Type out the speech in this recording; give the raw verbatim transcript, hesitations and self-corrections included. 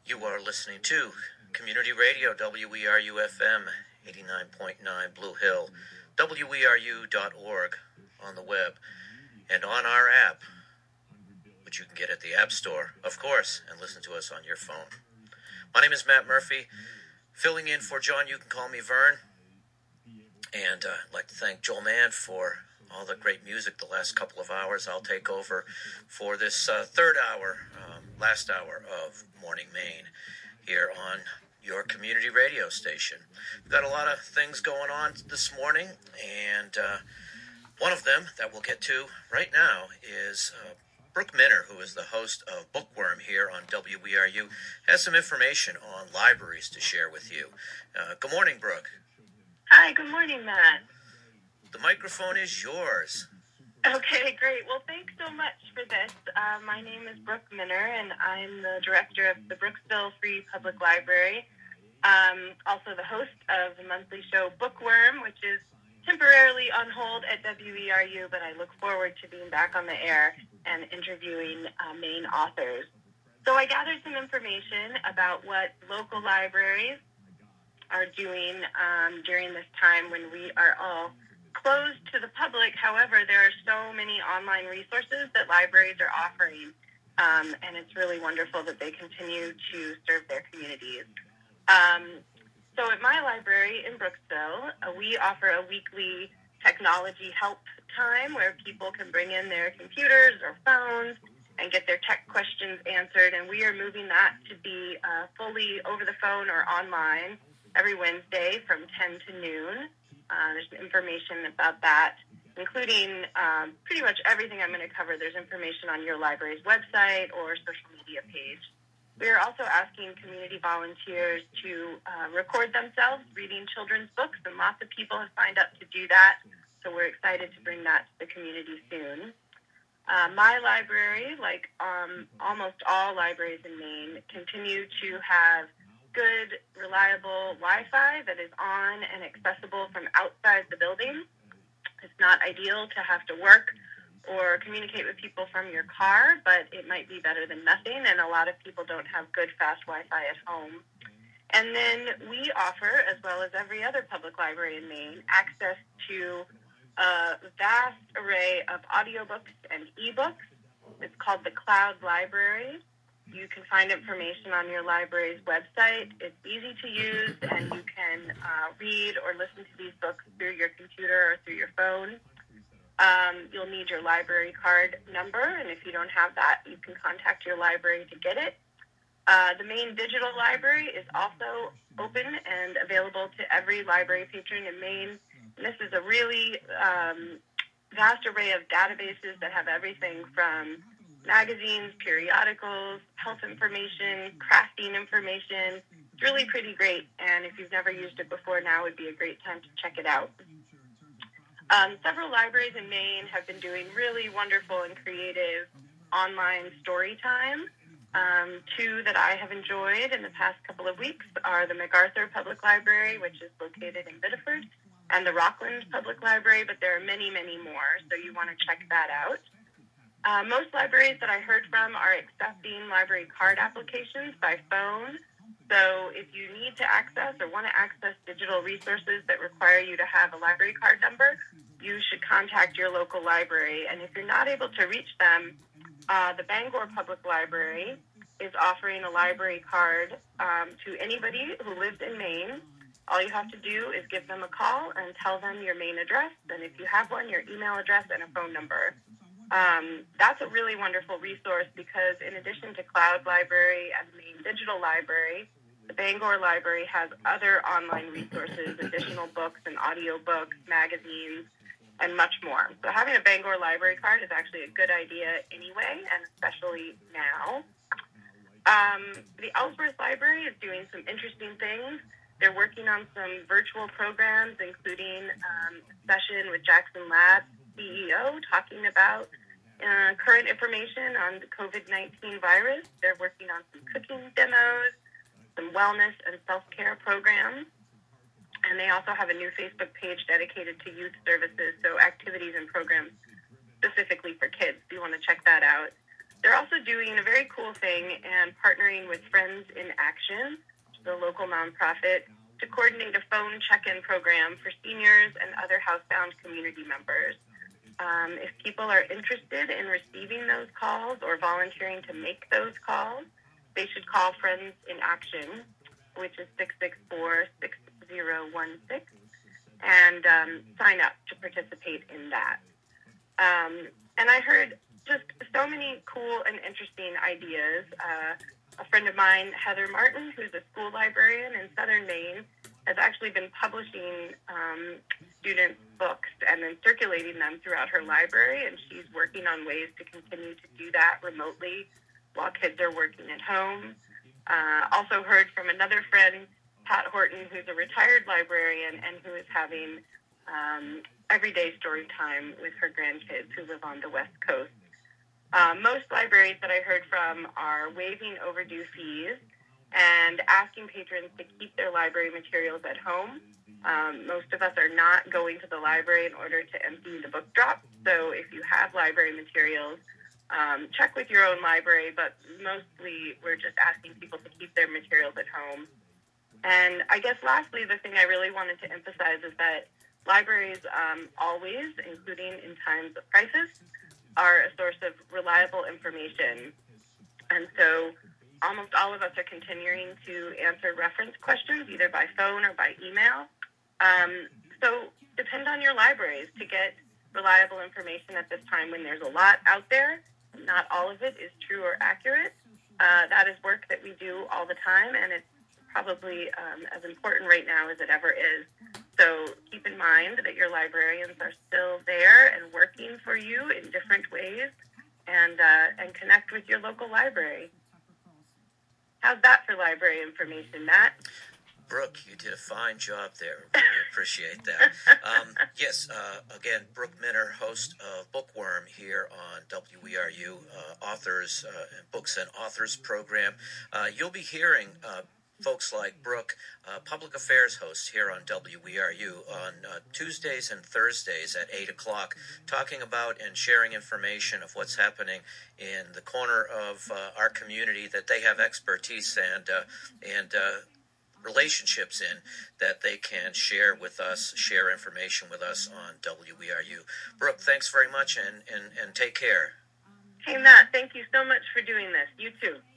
You are listening to Community Radio, W E R U F M, eighty-nine point nine Blue Hill, W E R U dot org on the web, and on our app, which you can get at the App Store, of course, and listen to us on your phone. My name is Matt Murphy, filling in for John. You can call me Vern. And uh, I'd like to thank Joel Mann for all the great music the last couple of hours. I'll take over for this uh, third hour, um, last hour of Morning Maine here on your community radio station. We've got a lot of things going on this morning, and uh, one of them that we'll get to right now is uh, Brooke Minner, who is the host of Bookworm here on W E R U, has some information on libraries to share with you. Uh, good morning, Brooke. Hi, good morning, Matt. The microphone is yours. Okay, great. Well, thanks so much for this. Uh, my name is Brooke Minner, and I'm the director of the Brooksville Free Public Library. Um, also the host of the monthly show Bookworm, which is temporarily on hold at W E R U, but I look forward to being back on the air and interviewing uh, Maine authors. So I gathered some information about what local libraries are doing um, during this time when we are all closed to the public. However, there are so many online resources that libraries are offering, um, and it's really wonderful that they continue to serve their communities. Um, so at my library in Brooksville, uh, we offer a weekly technology help time where people can bring in their computers or phones and get their tech questions answered, and we are moving that to be uh, fully over the phone or online every Wednesday from ten to noon. Uh, there's information about that, including um, pretty much everything I'm going to cover. There's information on your library's website or social media page. We are also asking community volunteers to uh, record themselves reading children's books, and lots of people have signed up to do that, so we're excited to bring that to the community soon. Uh, my library, like um, almost all libraries in Maine, continue to have good, reliable Wi-Fi that is on and accessible from outside the building. It's not ideal to have to work or communicate with people from your car, but it might be better than nothing, and a lot of people don't have good, fast Wi-Fi at home. And then we offer, as well as every other public library in Maine, access to a vast array of audiobooks and ebooks. It's called the Cloud Library. You can find information on your library's website. It's easy to use, and you can uh, read or listen to these books through your computer or through your phone. Um, you'll need your library card number, and if you don't have that, you can contact your library to get it. Uh, the Maine Digital Library is also open and available to every library patron in Maine. And this is a really um, vast array of databases that have everything from magazines, periodicals, health information, crafting information. It's really pretty great, and if you've never used it before, now would be a great time to check it out. Um, several libraries in Maine have been doing really wonderful and creative online story time. Um, two that I have enjoyed in the past couple of weeks are the MacArthur Public Library, which is located in Biddeford, and the Rockland Public Library, but there are many, many more, so you want to check that out. Uh, most libraries that I heard from are accepting library card applications by phone. So if you need to access or want to access digital resources that require you to have a library card number, you should contact your local library. And if you're not able to reach them, uh, the Bangor Public Library is offering a library card um, to anybody who lives in Maine. All you have to do is give them a call and tell them your Maine address, and if you have one, your email address and a phone number. Um, that's a really wonderful resource because in addition to Cloud Library and Maine Digital Library, the Bangor Library has other online resources, additional books and audio books, magazines, and much more. So having a Bangor Library card is actually a good idea anyway, and especially now. Um, the Ellsworth Library is doing some interesting things. They're working on some virtual programs, including um, a session with Jackson Labs C E O talking about uh, current information on the covid nineteen virus. They're working on some cooking demos, some wellness and self-care programs. And they also have a new Facebook page dedicated to youth services, so activities and programs specifically for kids. If you want to check that out. they're also doing a very cool thing and partnering with Friends in Action, the local nonprofit, to coordinate a phone check-in program for seniors and other housebound community members. Um, if people are interested in receiving those calls or volunteering to make those calls, they should call Friends in Action, which is six six four, six zero one six, and um, sign up to participate in that. Um, and I heard just so many cool and interesting ideas. Uh, a friend of mine, Heather Martin, who's a school librarian in Southern Maine, has actually been publishing um, student books and then circulating them throughout her library, and she's working on ways to continue to do that remotely while kids are working at home. Uh, also heard from another friend, Pat Horton, who's a retired librarian and who is having um, everyday story time with her grandkids who live on the West Coast. Uh, most libraries that I heard from are waiving overdue fees and asking patrons to keep their library materials at home. Um, most of us are not going to the library in order to empty the book drop. So if you have library materials, um, check with your own library, but mostly we're just asking people to keep their materials at home. And I guess lastly, the thing I really wanted to emphasize is that libraries um, always, including in times of crisis, are a source of reliable information. And so almost all of us are continuing to answer reference questions, either by phone or by email. Um, so depend on your libraries to get reliable information at this time when there's a lot out there. Not all of it is true or accurate. Uh, that is work that we do all the time, and it's probably um, as important right now as it ever is. So keep in mind that your librarians are still there and working for you in different ways, and uh, and connect with your local library. How's that for library information, Matt? Brooke, you did a fine job there. Really appreciate that. Um, yes, uh, again, Brooke Minner, host of Bookworm here on W E R U, uh, authors, uh, books and authors program. Uh, you'll be hearing uh, folks like Brooke, uh, public affairs host here on W E R U on uh, Tuesdays and Thursdays at eight o'clock, talking about and sharing information of what's happening in the corner of uh, our community that they have expertise and uh, and uh, relationships in that they can share with us, share information with us on W E R U. Brooke, thanks very much, and, and, and take care. Hey, Matt, thank you so much for doing this. You too.